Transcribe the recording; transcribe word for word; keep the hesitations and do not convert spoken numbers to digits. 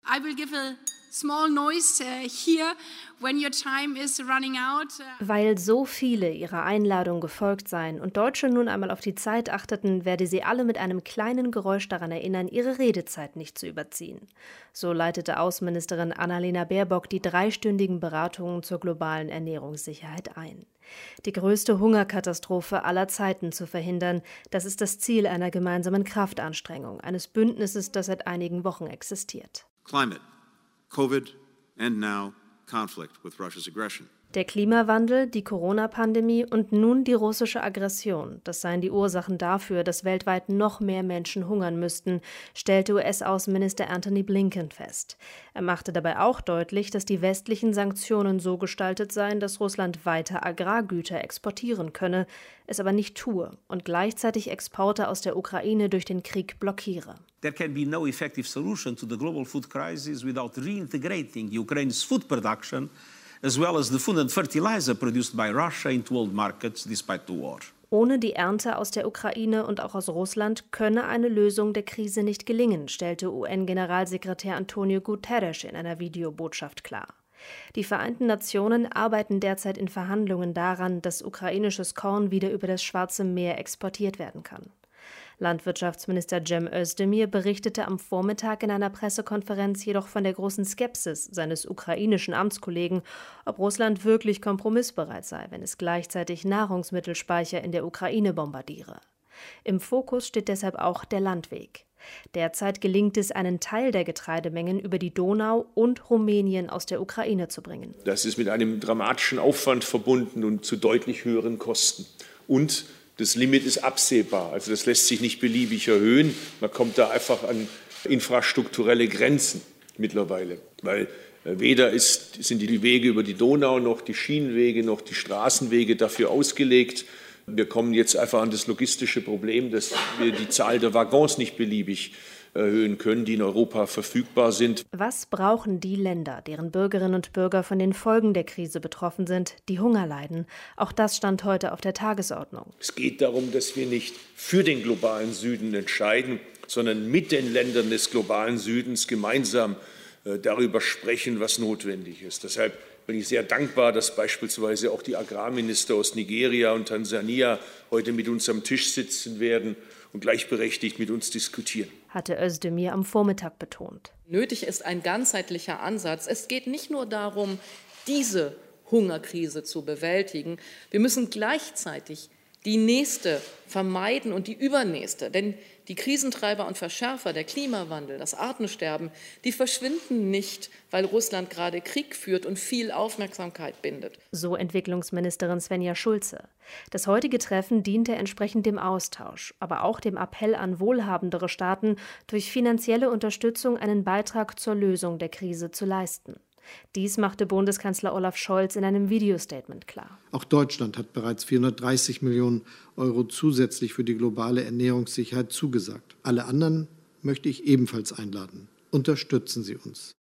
I will give a small noise uh, here when your time is running out. Weil so viele ihrer Einladung gefolgt seien und Deutsche nun einmal auf die Zeit achteten, werde sie alle mit einem kleinen Geräusch daran erinnern, ihre Redezeit nicht zu überziehen. So leitete Außenministerin Annalena Baerbock die dreistündigen Beratungen zur globalen Ernährungssicherheit ein. Die größte Hungerkatastrophe aller Zeiten zu verhindern, das ist das Ziel einer gemeinsamen Kraftanstrengung, eines Bündnisses, das seit einigen Wochen existiert. Climate, COVID and now conflict with Russia's aggression. Der Klimawandel, die Corona-Pandemie und nun die russische Aggression, das seien die Ursachen dafür, dass weltweit noch mehr Menschen hungern müssten, stellte U S-Außenminister Antony Blinken fest. Er machte dabei auch deutlich, dass die westlichen Sanktionen so gestaltet seien, dass Russland weiter Agrargüter exportieren könne, es aber nicht tue und gleichzeitig Exporte aus der Ukraine durch den Krieg blockiere. There can be no effective solution to the global food crisis without reintegrating Ukraine's food production as well as the food and fertilizer produced by Russia into world markets despite the war. Ohne die Ernte aus der Ukraine und auch aus Russland könne eine Lösung der Krise nicht gelingen, stellte U N-Generalsekretär Antonio Guterres in einer Videobotschaft klar. Die Vereinten Nationen arbeiten derzeit in Verhandlungen daran, dass ukrainisches Korn wieder über das Schwarze Meer exportiert werden kann. Landwirtschaftsminister Cem Özdemir berichtete am Vormittag in einer Pressekonferenz jedoch von der großen Skepsis seines ukrainischen Amtskollegen, ob Russland wirklich kompromissbereit sei, wenn es gleichzeitig Nahrungsmittelspeicher in der Ukraine bombardiere. Im Fokus steht deshalb auch der Landweg. Derzeit gelingt es, einen Teil der Getreidemengen über die Donau und Rumänien aus der Ukraine zu bringen. Das ist mit einem dramatischen Aufwand verbunden und zu deutlich höheren Kosten. Und das Limit ist absehbar, also das lässt sich nicht beliebig erhöhen. Man kommt da einfach an infrastrukturelle Grenzen mittlerweile, weil weder ist, sind die Wege über die Donau noch die Schienenwege noch die Straßenwege dafür ausgelegt. Wir kommen jetzt einfach an das logistische Problem, dass wir die Zahl der Waggons nicht beliebig erhöhen können, die in Europa verfügbar sind. Was brauchen die Länder, deren Bürgerinnen und Bürger von den Folgen der Krise betroffen sind, die Hunger leiden? Auch das stand heute auf der Tagesordnung. Es geht darum, dass wir nicht für den globalen Süden entscheiden, sondern mit den Ländern des globalen Südens gemeinsam äh, darüber sprechen, was notwendig ist. Deshalb bin ich sehr dankbar, dass beispielsweise auch die Agrarminister aus Nigeria und Tansania heute mit uns am Tisch sitzen werden und gleichberechtigt mit uns diskutieren, hatte Özdemir am Vormittag betont. Nötig ist ein ganzheitlicher Ansatz. Es geht nicht nur darum, diese Hungerkrise zu bewältigen. Wir müssen gleichzeitig die nächste vermeiden und die übernächste. Denn die Krisentreiber und Verschärfer, der Klimawandel, das Artensterben, die verschwinden nicht, weil Russland gerade Krieg führt und viel Aufmerksamkeit bindet. So Entwicklungsministerin Svenja Schulze. Das heutige Treffen diente entsprechend dem Austausch, aber auch dem Appell an wohlhabendere Staaten, durch finanzielle Unterstützung einen Beitrag zur Lösung der Krise zu leisten. Dies machte Bundeskanzler Olaf Scholz in einem Videostatement klar. Auch Deutschland hat bereits vierhundertdreißig Millionen Euro zusätzlich für die globale Ernährungssicherheit zugesagt. Alle anderen möchte ich ebenfalls einladen. Unterstützen Sie uns.